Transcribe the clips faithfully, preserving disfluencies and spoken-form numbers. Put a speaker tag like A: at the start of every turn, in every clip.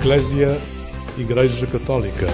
A: Eclésia, Igreja Católica.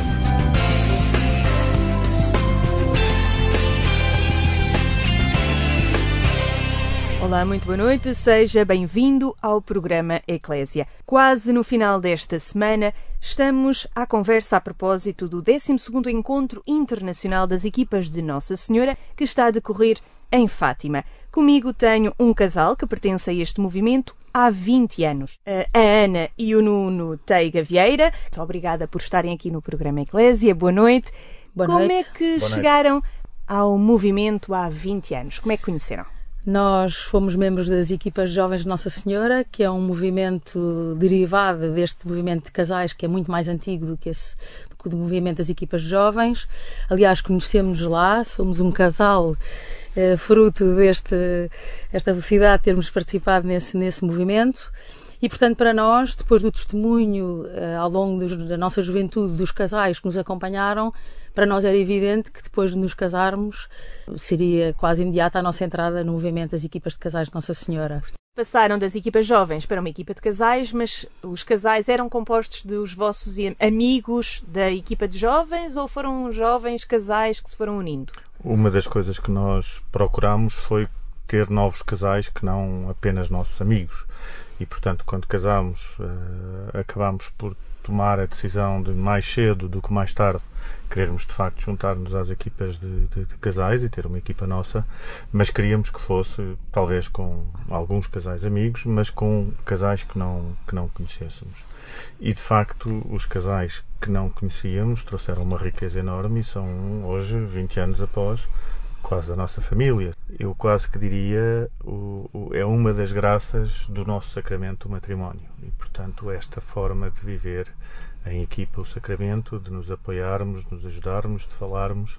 B: Olá, muito boa noite, seja bem-vindo ao programa Eclésia. Quase no final desta semana, estamos à conversa a propósito do décimo segundo Encontro Internacional das Equipas de Nossa Senhora, que está a decorrer em Fátima. Comigo tenho um casal que pertence a este movimento há vinte anos. A Ana e o Nuno Teiga Vieira. Muito obrigada por estarem aqui no programa Eclésia. Boa noite.
C: Boa
B: Como
C: noite.
B: é que
C: Boa
B: chegaram
C: noite.
B: ao movimento há vinte anos? Como é que conheceram?
C: Nós fomos membros das Equipas de Jovens de Nossa Senhora, que é um movimento derivado deste movimento de casais, que é muito mais antigo do que esse do, que o movimento das Equipas de Jovens. Aliás, conhecemos-nos lá, somos um casal eh, fruto deste, esta velocidade de termos participado nesse, nesse movimento. E, portanto, para nós, depois do testemunho eh, ao longo dos, da nossa juventude dos casais que nos acompanharam, para nós era evidente que depois de nos casarmos seria quase imediata a nossa entrada no movimento das equipas de casais de Nossa Senhora.
B: Passaram das equipas jovens para uma equipa de casais, mas os casais eram compostos dos vossos amigos da equipa de jovens ou foram jovens casais que se foram unindo?
D: Uma das coisas que nós procuramos foi ter novos casais que não apenas nossos amigos. E, portanto, quando casámos, uh, acabámos por tomar a decisão de mais cedo do que mais tarde querermos, de facto, juntar-nos às equipas de, de, de casais e ter uma equipa nossa, mas queríamos que fosse, talvez, com alguns casais amigos, mas com casais que não, que não conhecêssemos. E, de facto, os casais que não conhecíamos trouxeram uma riqueza enorme e são, hoje, vinte anos após, quase a nossa família. Eu quase que diria o, o, é uma das graças do nosso sacramento, o matrimónio. E, portanto, esta forma de viver em equipa o sacramento, de nos apoiarmos, de nos ajudarmos, de falarmos,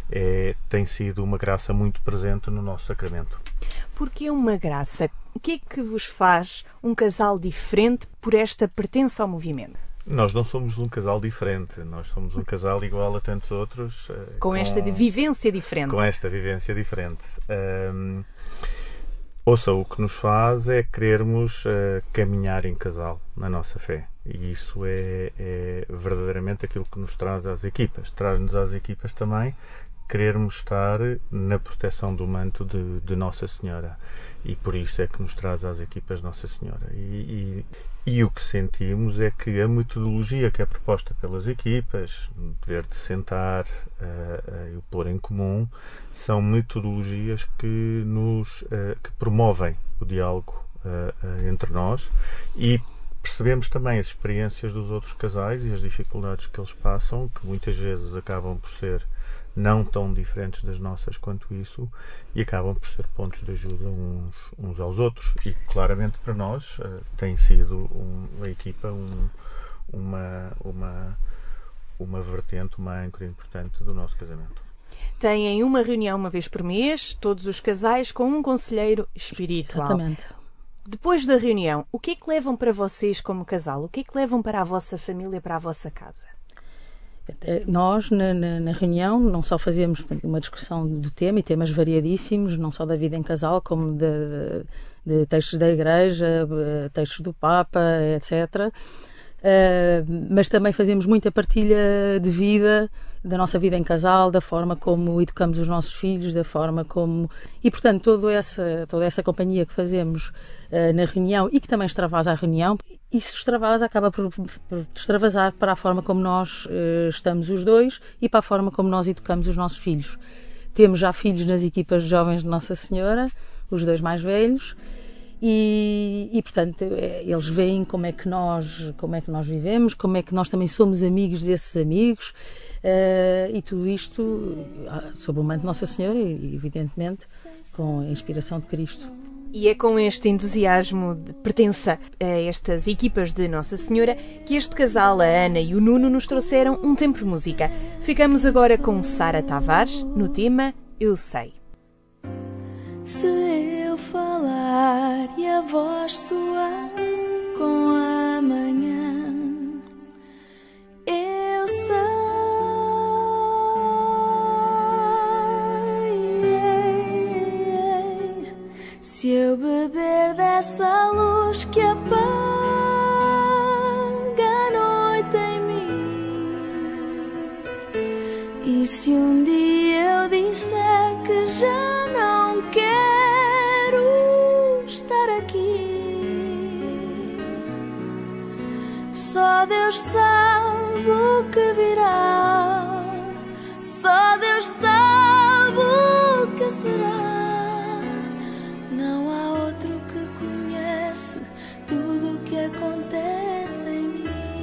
D: é, tem sido uma graça muito presente no nosso sacramento.
B: Porque uma graça? O que é que vos faz um casal diferente por esta pertença ao movimento?
D: Nós não somos um casal diferente, nós somos um casal igual a tantos outros.
B: Com, com esta vivência diferente.
D: Com esta vivência diferente. Um, ouça, o que nos faz é querermos uh, caminhar em casal na nossa fé. E isso é, é verdadeiramente aquilo que nos traz às equipas. Traz-nos às equipas também querermos estar na proteção do manto de, de Nossa Senhora. E por isso é que nos traz às equipas Nossa Senhora. E, e, e o que sentimos é que a metodologia que é proposta pelas equipas, o dever de sentar uh, uh, e o pôr em comum, são metodologias que nos uh, que promovem o diálogo uh, uh, entre nós e percebemos também as experiências dos outros casais e as dificuldades que eles passam, que muitas vezes acabam por ser não tão diferentes das nossas quanto isso, e acabam por ser pontos de ajuda uns, uns aos outros. E claramente para nós uh, tem sido um, a equipa um, uma, uma, uma vertente, uma âncora importante do nosso casamento.
B: Têm uma reunião uma vez por mês, todos os casais, com um conselheiro espiritual.
C: Exatamente.
B: Depois da reunião, o que é que levam para vocês como casal? O que é que levam para a vossa família, para a vossa casa?
C: Nós, na, na, na reunião, não só fazíamos uma discussão do tema, e temas variadíssimos, não só da vida em casal, como de, de textos da Igreja, textos do Papa, etcétera. Uh, mas também fazemos muita partilha de vida, da nossa vida em casal, da forma como educamos os nossos filhos, da forma como... E, portanto, toda essa, toda essa companhia que fazemos uh, na reunião e que também extravasa a reunião, isso extravasa, acaba por, por extravasar para a forma como nós uh, estamos os dois e para a forma como nós educamos os nossos filhos. Temos já filhos nas equipas de jovens de Nossa Senhora, os dois mais velhos, E, e, portanto, eles veem como é, que nós, como é que nós vivemos, como é que nós também somos amigos desses amigos, uh, e tudo isto sob o manto de Nossa Senhora e, evidentemente, com a inspiração de Cristo.
B: E é com este entusiasmo de pertença a estas equipas de Nossa Senhora que este casal, a Ana e o Nuno, nos trouxeram um tempo de música. Ficamos agora com Sara Tavares, no tema Eu Sei.
E: Se eu falar e a voz soar com a manhã, eu sei. Se eu beber dessa luz que apaga a Deus sabe o que virá, só Deus sabe o que será. Não há outro que conhece tudo o que acontece em mim.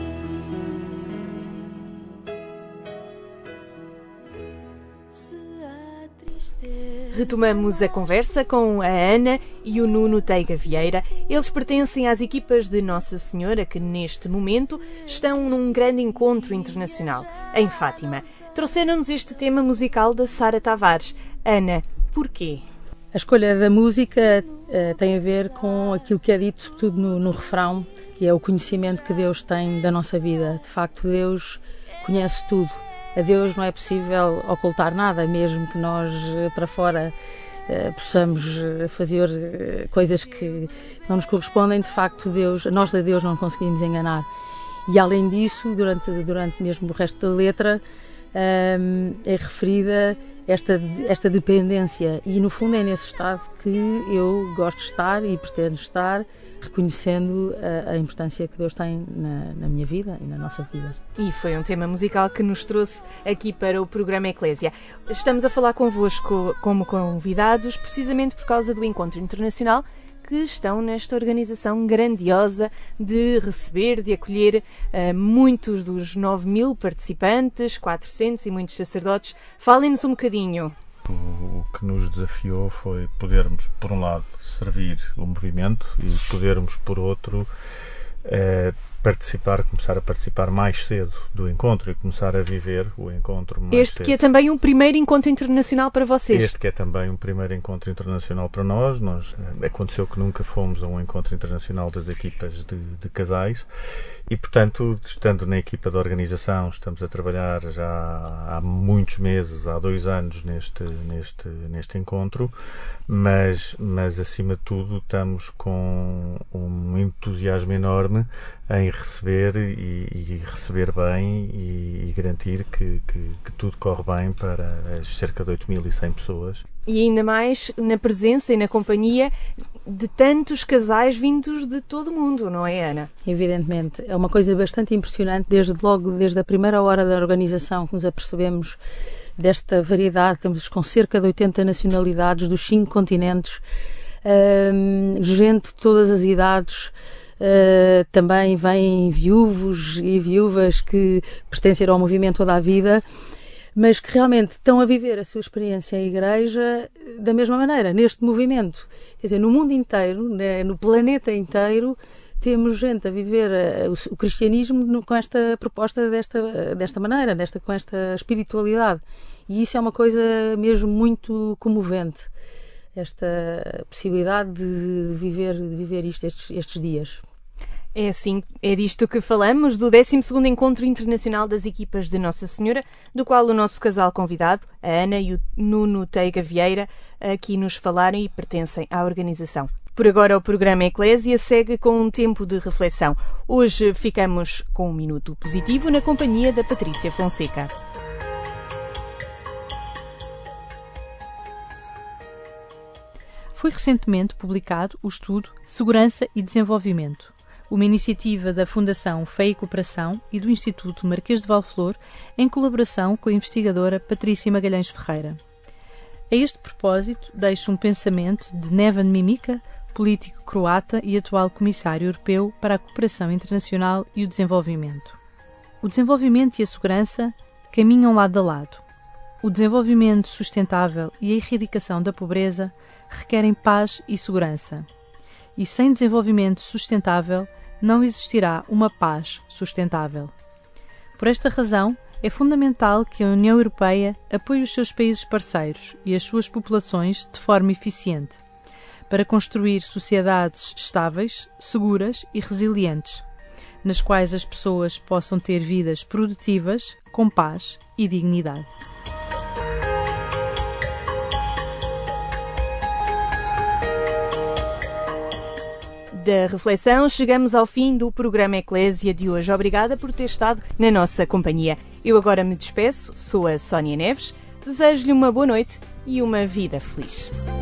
E: Se há tristeza.
B: Retomamos a conversa com a Ana e o Nuno Teiga Vieira. Eles pertencem às equipas de Nossa Senhora que, neste momento, estão num grande encontro internacional, em Fátima. Trouxeram-nos este tema musical da Sara Tavares. Ana, porquê?
C: A escolha da música uh, tem a ver com aquilo que é dito, sobretudo no, no refrão, que é o conhecimento que Deus tem da nossa vida. De facto, Deus conhece tudo. A Deus não é possível ocultar nada, mesmo que nós para fora uh, possamos fazer uh, coisas que não nos correspondem. De facto, Deus, nós a Deus não conseguimos enganar. E além disso, durante, durante mesmo o resto da letra, um, é referida esta, esta dependência. E no fundo é nesse estado que eu gosto de estar e pretendo estar, reconhecendo a, a importância que Deus tem na, na minha vida e na nossa vida.
B: E foi um tema musical que nos trouxe aqui para o programa Eclésia. Estamos a falar convosco como convidados, precisamente por causa do Encontro Internacional, que estão nesta organização grandiosa de receber, de acolher uh, muitos dos nove mil participantes, quatrocentos e muitos sacerdotes. Falem-nos um bocadinho.
D: O que nos desafiou foi podermos, por um lado, servir o movimento e podermos, por outro, eh, participar, começar a participar mais cedo do encontro e começar a viver o encontro mais
B: Este
D: cedo.
B: que é também um primeiro encontro internacional para vocês.
D: Este que é também um primeiro encontro internacional para nós. Nós eh, aconteceu que nunca fomos a um encontro internacional das equipas de, de casais e, portanto, estando na equipa de organização, estamos a trabalhar já há muitos meses, há dois anos, neste, neste, neste encontro, mas, mas, acima de tudo, estamos com um entusiasmo enorme em receber e, e receber bem e, e garantir que, que, que tudo corre bem para as cerca de oito mil e cem pessoas.
B: E ainda mais na presença e na companhia de tantos casais vindos de todo o mundo, não é, Ana?
C: Evidentemente. É uma coisa bastante impressionante, desde logo, desde a primeira hora da organização, que nos apercebemos desta variedade. Estamos com cerca de oitenta nacionalidades dos cinco continentes, hum, gente de todas as idades. Uh, também vêm viúvos e viúvas que pertencem ao movimento toda a vida, mas que realmente estão a viver a sua experiência em igreja da mesma maneira, neste movimento. Quer dizer, no mundo inteiro, né, no planeta inteiro, temos gente a viver uh, o, o cristianismo no, com esta proposta desta, uh, desta maneira, desta, com esta espiritualidade. E isso é uma coisa mesmo muito comovente, esta possibilidade de viver, de viver isto estes, estes dias.
B: É assim, é disto que falamos, do décimo segundo Encontro Internacional das Equipas de Nossa Senhora, do qual o nosso casal convidado, a Ana e o Nuno Teiga Vieira, aqui nos falaram e pertencem à organização. Por agora, o programa Eclésia segue com um tempo de reflexão. Hoje ficamos com um minuto positivo na companhia da Patrícia Fonseca.
F: Foi recentemente publicado o estudo Segurança e Desenvolvimento, uma iniciativa da Fundação Fé e Cooperação e do Instituto Marquês de Valflor, em colaboração com a investigadora Patrícia Magalhães Ferreira. A este propósito, deixo um pensamento de Neven Mimica, político croata e atual Comissário Europeu para a Cooperação Internacional e o Desenvolvimento. O desenvolvimento e a segurança caminham lado a lado. O desenvolvimento sustentável e a erradicação da pobreza requerem paz e segurança. E sem desenvolvimento sustentável, não existirá uma paz sustentável. Por esta razão, é fundamental que a União Europeia apoie os seus países parceiros e as suas populações de forma eficiente, para construir sociedades estáveis, seguras e resilientes, nas quais as pessoas possam ter vidas produtivas, com paz e dignidade.
B: Da reflexão, chegamos ao fim do programa Eclésia de hoje. Obrigada por ter estado na nossa companhia. Eu agora me despeço, sou a Sónia Neves, desejo-lhe uma boa noite e uma vida feliz.